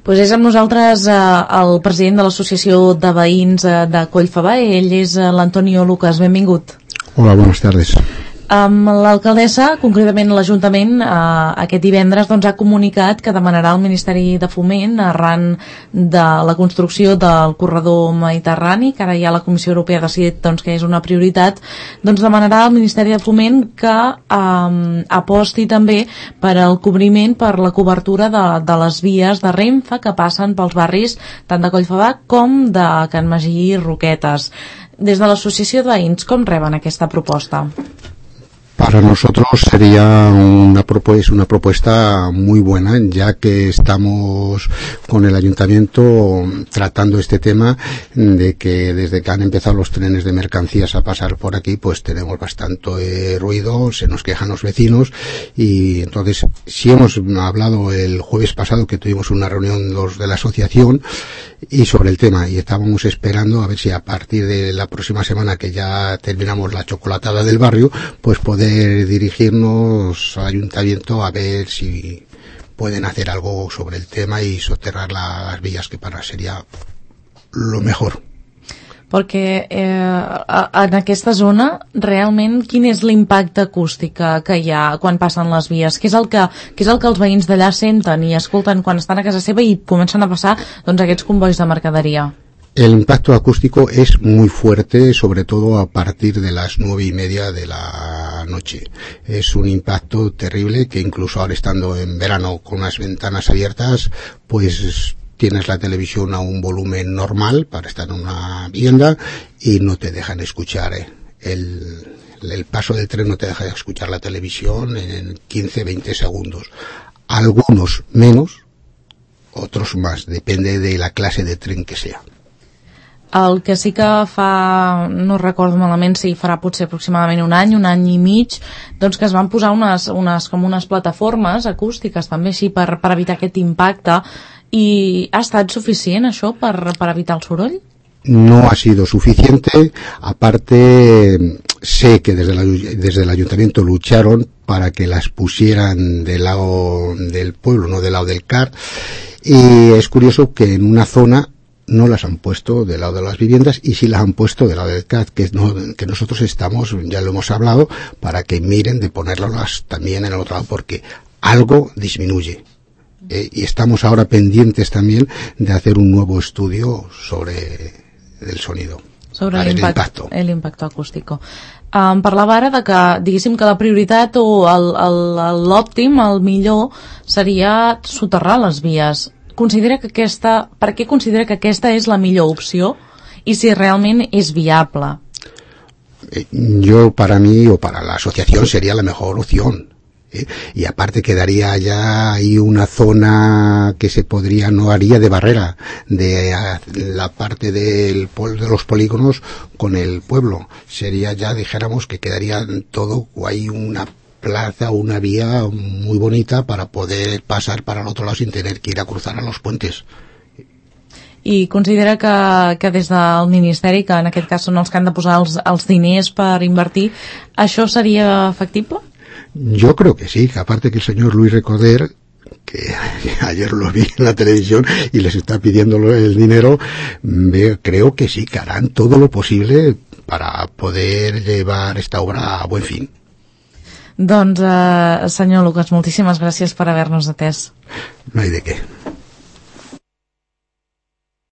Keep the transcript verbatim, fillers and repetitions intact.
Pues és amb nosaltres eh, el president de l'Associació de Veïns eh, de Collfabà, ell és eh, l'Antonio Lucas, benvingut. Hola, buenas tardes. Um, L'alcaldessa, concretament l'Ajuntament, uh, aquest divendres doncs, ha comunicat que demanarà al Ministeri de Foment, arran de la construcció del corredor mediterrani, que ara ja la Comissió Europea ha decidit doncs, que és una prioritat, doncs demanarà al Ministeri de Foment que um, aposti també per al cobriment, per la cobertura de, de les vies de Renfe que passen pels barris tant de Collfabà com de Can Magí i Roquetes. Des de l'Associació de Veïns, com reben aquesta proposta? Para nosotros sería una propuesta, una propuesta muy buena, ya que estamos con el ayuntamiento tratando este tema de que desde que han empezado los trenes de mercancías a pasar por aquí, pues tenemos bastante eh, ruido, se nos quejan los vecinos y entonces sí hemos hablado el jueves pasado que tuvimos una reunión los de la asociación y sobre el tema y estábamos esperando a ver si a partir de la próxima semana que ya terminamos la chocolatada del barrio, pues poder dirigirnos al ayuntamiento a ver si pueden hacer algo sobre el tema y soterrar las vías, que para sería lo mejor. Perquè eh, en aquesta zona realment quin és l'impacte acústic que hi ha quan passen les vies? Què és el que, què és el que els veïns d'allà senten i escolten quan estan a casa seva i comencen a passar doncs, aquests convois de mercaderia? El impacto acústico es muy fuerte, sobre todo a partir de las nueve y media de la noche. Es un impacto terrible que incluso ahora estando en verano con las ventanas abiertas, pues tienes la televisión a un volumen normal para estar en una vivienda y no te dejan escuchar eh. el, el paso del tren no te deja escuchar la televisión en quince a veinte segundos. Algunos menos, otros más, depende de la clase de tren que sea. El que sí que fa, no recordo malament si farà potser aproximadament un any, un any i mig, doncs que es van posar unes, unes, com unes plataformes acústiques també així per, per evitar aquest impacte, i ha estat suficient això per, per evitar el soroll? No ha sido suficiente, aparte sé que desde, la, desde el ayuntamiento lucharon para que las pusieran del lado del pueblo, no del lado del C A R, y es curioso que en una zona no las han puesto del lado de las viviendas y sí las han puesto del lado del C A D, que, no, que nosotros estamos, ya lo hemos hablado, para que miren de ponerlas también en el otro lado, porque algo disminuye. Eh, y estamos ahora pendientes también de hacer un nuevo estudio sobre el sonido. Sobre l'impacte l'impacte acústic. Um, parlava ara de que, diguéssim, que la prioritat o l'òptim, el millor, seria soterrar les vies. Considera que aquesta, per què considera que aquesta és la millor opció i si realment és viable? Yo, para mí o para la asociación sería la mejor opción. ¿eh? Y aparte quedaría ya ahí una zona que se podría, no haría de barrera de la parte del, de los polígonos con el pueblo. Sería ya, dijéramos, que quedaría todo ahí una plaza, una vía muy bonita para poder pasar para el otro lado sin tener que ir a cruzar a los puentes. I considera que, que des del Ministeri, que en aquest cas són els que han de posar els, els diners per invertir, això seria factible? Yo creo que sí, que aparte que el señor Luis Recoder, que ayer lo vi en la televisión y les está pidiendo el dinero, creo que sí, que harán todo lo posible para poder llevar esta obra a buen fin. Doncs, eh, senyor Lucas, moltíssimes gràcies per haver-nos atès. No hay de què.